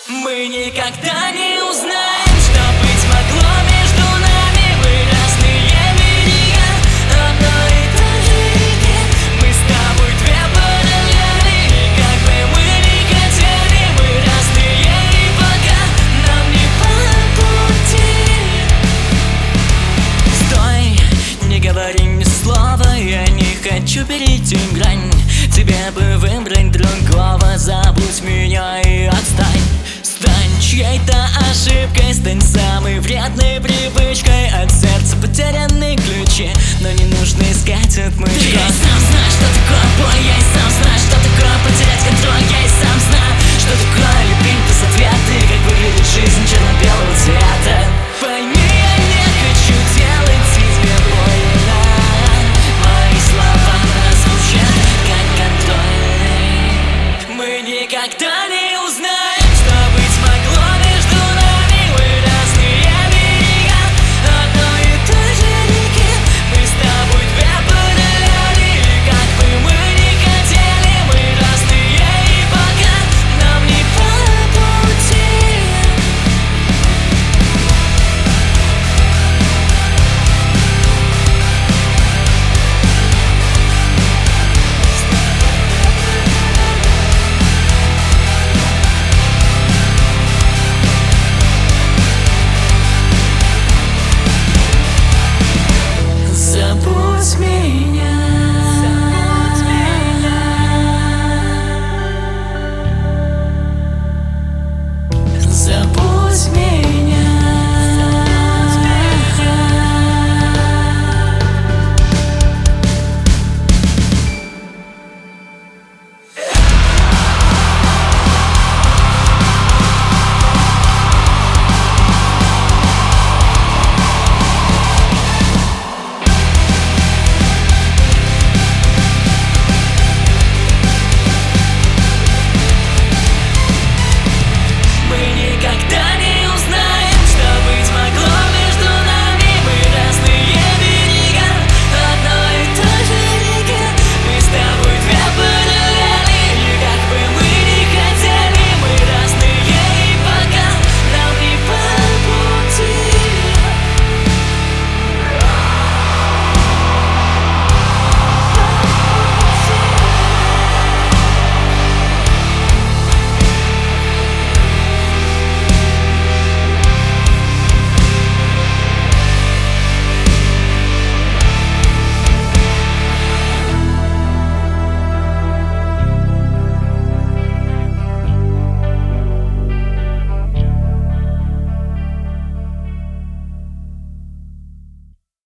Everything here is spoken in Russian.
Мы никогда не узнаем, что быть могло между нами. Мы разные берега одной и той же реки. Мы с тобой две параллели, и как бы мы ни хотели, мы разные, и пока нам не по пути. Стой, не говори ни слова, я не хочу перейти грань. Тебе бы выбрать другого, забудь меня и отстань. Стань чьей-то ошибкой, стань самой вредной привычкой. От сердца потеряны ключи, но не нужно искать отмычку. Я и сам знаю, что такое боль, я и сам знаю, что такое потерять контроль. Я и сам знаю, что такое любить без ответа, и как выглядит жизнь черно-белого цвета. Пойми, я не хочу делать тебе больно. Мои слова прозвучат как контроль. Мы никогда